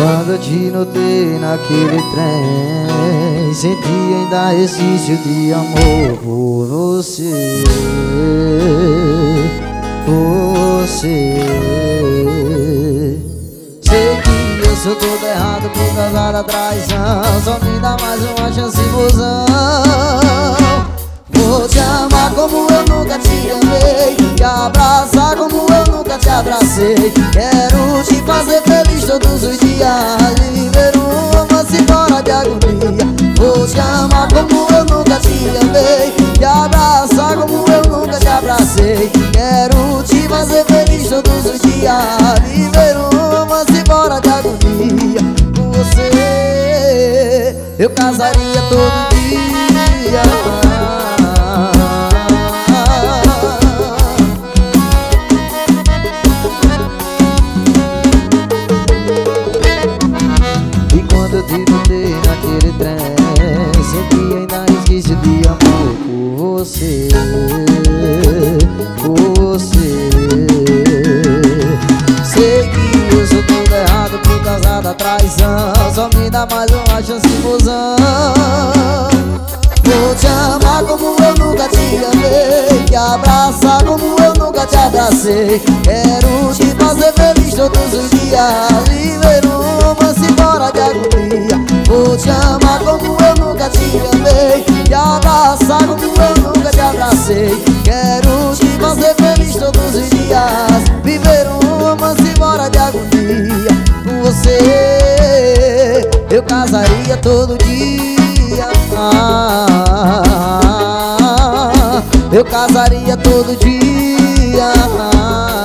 Quando eu te notei naquele trem, senti ainda resquício de amor por você. Sei que eu sou todo errado por causa da traição. Só me dá mais uma chance, mozão. Vou te amar como eu nunca te amei, te abraçar como eu nunca te abracei. Quero te fazer feliz todos os dias, viver um romance fora de agonia. Vou te amar como eu nunca te amei, te abraçar como eu nunca te abracei. Quero te fazer feliz todos os dias, viver um romance fora de agonia. Com você eu casaria todo dia. Quando eu te notei naquele trem, senti ainda resquício de amor por você. Sei que eu sou todo errado por causa da traição. Só me dá mais uma chance, mozão. Vou te amar como eu nunca te amei, te abraçar como eu nunca te abracei. Quero te fazer feliz todos os dias, viver um romance fora de agonia. Vou te amar como eu nunca te amei, te abraçar como eu nunca te abracei. Quero te fazer feliz todos os dias, viver um romance fora de agonia. Com você eu casaria todo dia. Eu casaria todo dia.